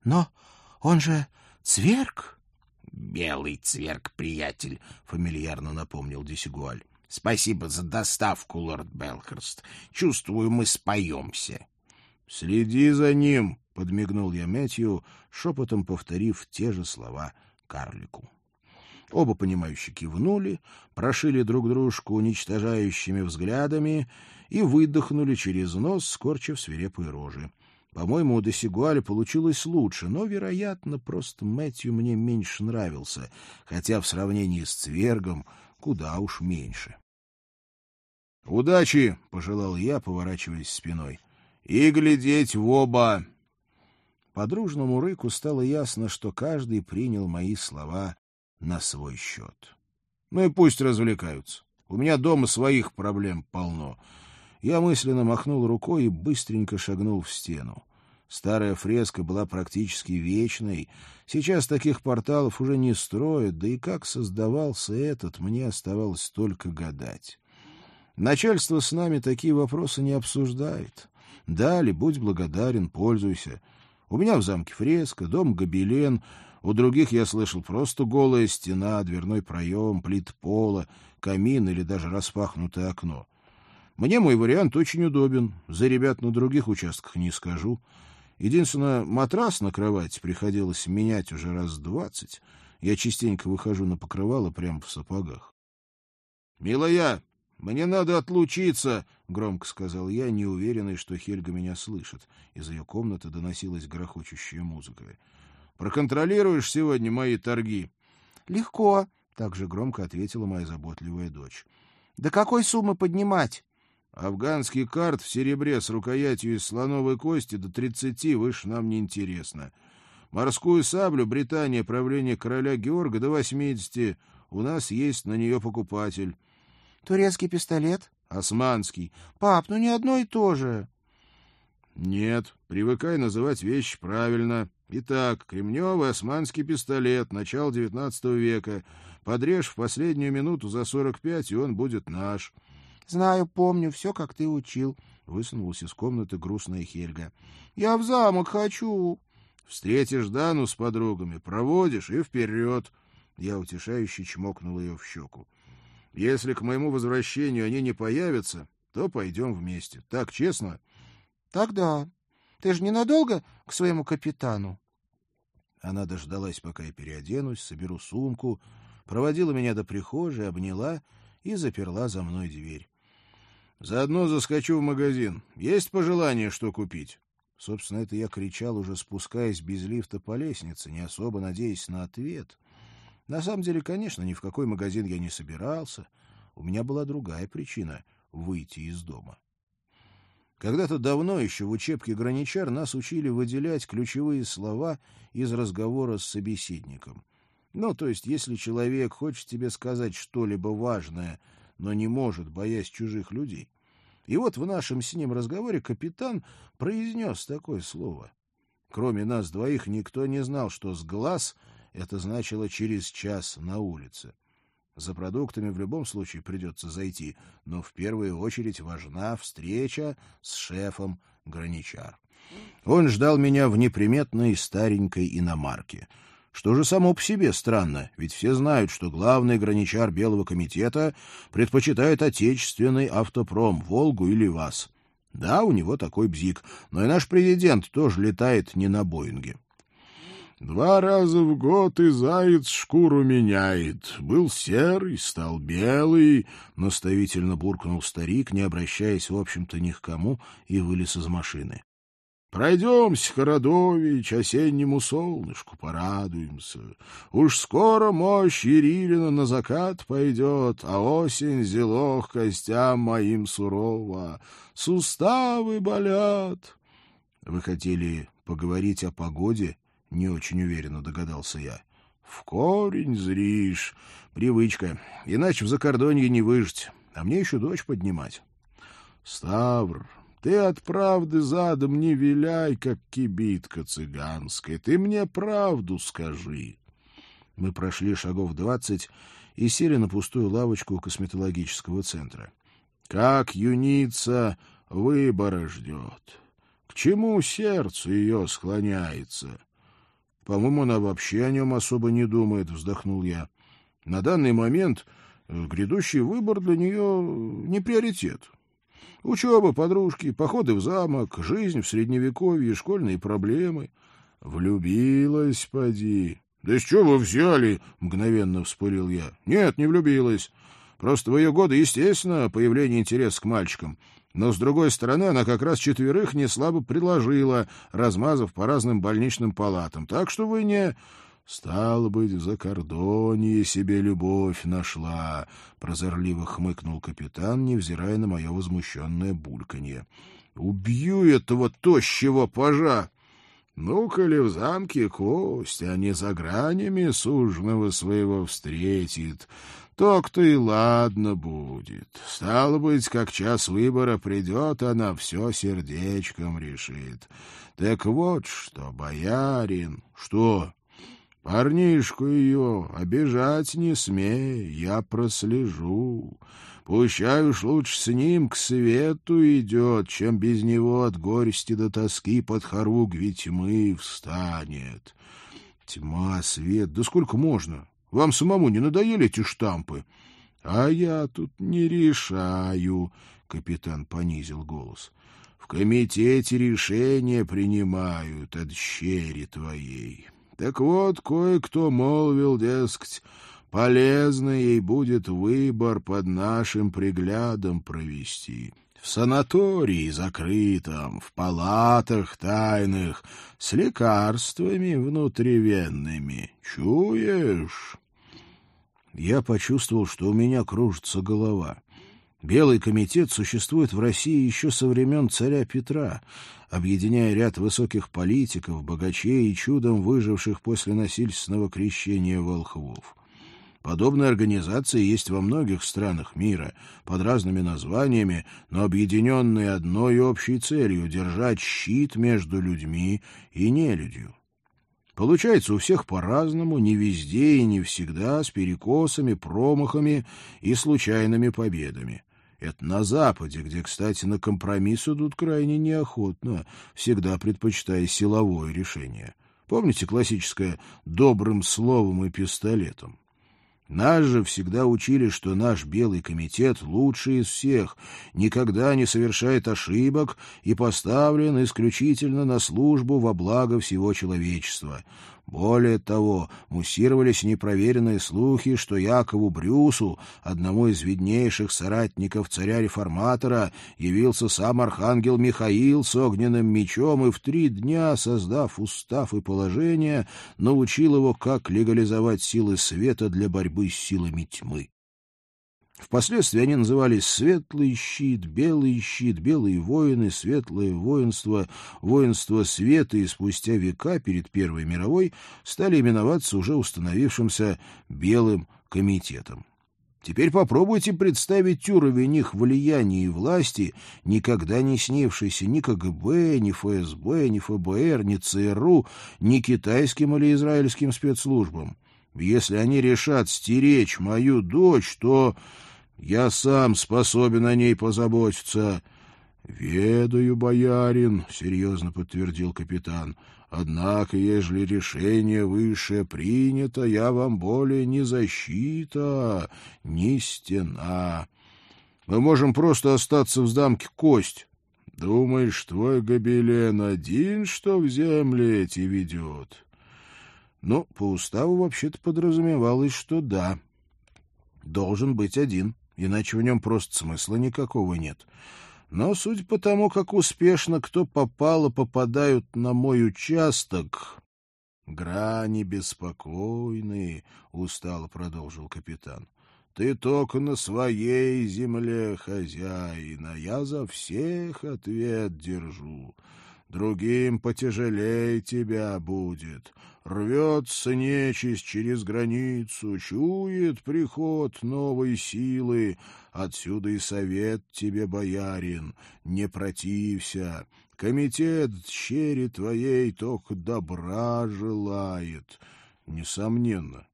Но он же цверг. — Белый цверг, приятель, — фамильярно напомнил Десигуаль. — Спасибо за доставку, лорд Белхерст. Чувствую, мы споемся. — Следи за ним, — подмигнул я Мэтью, шепотом повторив те же слова карлику. Оба понимающе кивнули, прошили друг дружку уничтожающими взглядами и выдохнули через нос, скорчив свирепые рожи. По-моему, у Десигуаля получилось лучше, но, вероятно, просто Мэтью мне меньше нравился, хотя в сравнении с Цвергом куда уж меньше. «Удачи!» — пожелал я, поворачиваясь спиной. «И глядеть в оба!» По дружному рыку стало ясно, что каждый принял мои слова на свой счет. Ну и пусть развлекаются. У меня дома своих проблем полно. Я мысленно махнул рукой и быстренько шагнул в стену. Старая фреска была практически вечной. Сейчас таких порталов уже не строят, да и как создавался этот, мне оставалось только гадать. Начальство с нами такие вопросы не обсуждает. Дали, будь благодарен, пользуйся. У меня в замке фреска, дом гобелен. У других, я слышал, просто голая стена, дверной проем, плит пола, камин или даже распахнутое окно. Мне мой вариант очень удобен. За ребят на других участках не скажу. Единственное, матрас на кровати приходилось менять уже раз 20. Я частенько выхожу на покрывало прямо в сапогах. — Милая, мне надо отлучиться, — громко сказал я, неуверенный, что Хельга меня слышит. Из ее комнаты доносилась грохочущая музыка. — Проконтролируешь сегодня мои торги? — Легко, — также громко ответила моя заботливая дочь. — До какой суммы поднимать? Афганский карт в серебре с рукоятью из слоновой кости до 30 выше нам не интересно. Морскую саблю Британия правления короля Георга до 80. У нас есть на нее покупатель. Турецкий пистолет? Османский. Пап, ну не одно и то же. Нет, привыкай называть вещи правильно. Итак, кремневый османский пистолет, начало 19 века. Подрежь в последнюю минуту за 45, и он будет наш. — Знаю, помню, все, как ты учил, — высунулась из комнаты грустная Хельга. — Я в замок хочу. — Встретишь Дану с подругами, проводишь и вперед. Я утешающе чмокнул ее в щеку. — Если к моему возвращению они не появятся, то пойдем вместе. Так честно? — Так да. Ты же ненадолго к своему капитану? Она дождалась, пока я переоденусь, соберу сумку, проводила меня до прихожей, обняла и заперла за мной дверь. Заодно заскочу в магазин. Есть пожелание, что купить? Собственно, это я кричал, уже спускаясь без лифта по лестнице, не особо надеясь на ответ. На самом деле, конечно, ни в какой магазин я не собирался. У меня была другая причина — выйти из дома. Когда-то давно, еще в учебке «Граничар», нас учили выделять ключевые слова из разговора с собеседником. Ну, то есть, если человек хочет тебе сказать что-либо важное, но не может, боясь чужих людей. И вот в нашем с ним разговоре капитан произнес такое слово. Кроме нас двоих никто не знал, что с глаз это значило через час на улице. За продуктами в любом случае придется зайти, но в первую очередь важна встреча с шефом Граничар. Он ждал меня в неприметной старенькой иномарке. Что же само по себе странно, ведь все знают, что главный граничар Белого комитета предпочитает отечественный автопром, «Волгу» или ВАЗ. Да, у него такой бзик, но и наш президент тоже летает не на «Боинге». 2 раза в год и заяц шкуру меняет. Был серый, стал белый, — наставительно буркнул старик, не обращаясь, в общем-то, ни к кому, и вылез из машины. Пройдемся, Хородович, осеннему солнышку порадуемся. Уж скоро мощь Ерилина на закат пойдет, а осень зело к костям моим сурова. Суставы болят. Вы хотели поговорить о погоде? Не очень уверенно догадался я. В корень зришь. Привычка. Иначе в закордонье не выжить. А мне еще дочь поднимать. Ставр, ты от правды задом не виляй, как кибитка цыганская. Ты мне правду скажи. Мы прошли шагов 20 и сели на пустую лавочку у косметологического центра. Как юница выбора ждет. К чему сердце ее склоняется? По-моему, она вообще о нем особо не думает, вздохнул я. На данный момент грядущий выбор для нее не приоритет. Учеба, подружки, походы в замок, жизнь в Средневековье, школьные проблемы. Влюбилась, поди. — Да с чего вы взяли? — мгновенно вспылил я. — Нет, не влюбилась. Просто в ее годы, естественно, появление интереса к мальчикам. Но, с другой стороны, она как раз 4 неслабо предложила, размазав по разным больничным палатам. Так что вы не... — Стало быть, в закордонье себе любовь нашла, — прозорливо хмыкнул капитан, невзирая на мое возмущенное бульканье. — Убью этого тощего пажа! Ну, коли в замке кость, а не за гранями суженого своего встретит, то-кто и ладно будет. Стало быть, как час выбора придет, она все сердечком решит. Так вот что, боярин... — Что? — Парнишку ее обижать не смей, я прослежу. Пущай уж лучше с ним к свету идет, чем без него от горести до тоски под хоругви тьмы встанет. Тьма, свет, да сколько можно? Вам самому не надоели эти штампы? А я тут не решаю, — капитан понизил голос. В комитете решения принимают от щери твоей. Так вот, кое-кто молвил, дескать, полезно ей будет выбор под нашим приглядом провести. В санатории закрытом, в палатах тайных, с лекарствами внутривенными. Чуешь? Я почувствовал, что у меня кружится голова. Белый комитет существует в России еще со времен царя Петра, объединяя ряд высоких политиков, богачей и чудом выживших после насильственного крещения волхвов. Подобные организации есть во многих странах мира, под разными названиями, но объединенные одной общей целью — держать щит между людьми и нелюдью. Получается у всех по-разному, не везде и не всегда, с перекосами, промахами и случайными победами. Это на Западе, где, кстати, на компромисс идут крайне неохотно, всегда предпочитая силовое решение. Помните классическое «добрым словом и пистолетом»? Нас же всегда учили, что наш Белый комитет лучший из всех, никогда не совершает ошибок и поставлен исключительно на службу во благо всего человечества. Более того, муссировались непроверенные слухи, что Якову Брюсу, одному из виднейших соратников царя-реформатора, явился сам архангел Михаил с огненным мечом и в 3 дня, создав устав и положение, научил его, как легализовать силы света для борьбы с силами тьмы. Впоследствии они назывались «Светлый щит», «Белые воины», «Светлое воинство», «Воинство света», и спустя века перед Первой мировой стали именоваться уже установившимся «Белым комитетом». Теперь попробуйте представить уровень их влияния и власти, никогда не снившийся ни КГБ, ни ФСБ, ни ФБР, ни ЦРУ, ни китайским или израильским спецслужбам. Если они решат стеречь мою дочь, то... Я сам способен о ней позаботиться. — Ведаю, боярин, — серьезно подтвердил капитан. — Однако, ежели решение высшее принято, я вам более не защита, не стена. Мы можем просто остаться в замке Кость. Думаешь, твой гобелен один, что в земле эти ведет? Ну, по уставу вообще-то подразумевалось, что да. Должен быть один. Иначе в нем просто смысла никакого нет. Но, судя по тому, как успешно кто попало попадают на мой участок... — Грани беспокойные, — устало продолжил капитан. — Ты только на своей земле хозяин, а я за всех ответ держу. Другим потяжелей тебя будет. Рвется нечисть через границу, чует приход новой силы. Отсюда и совет тебе, боярин, не протився. Комитет щери твоей только добра желает. Несомненно,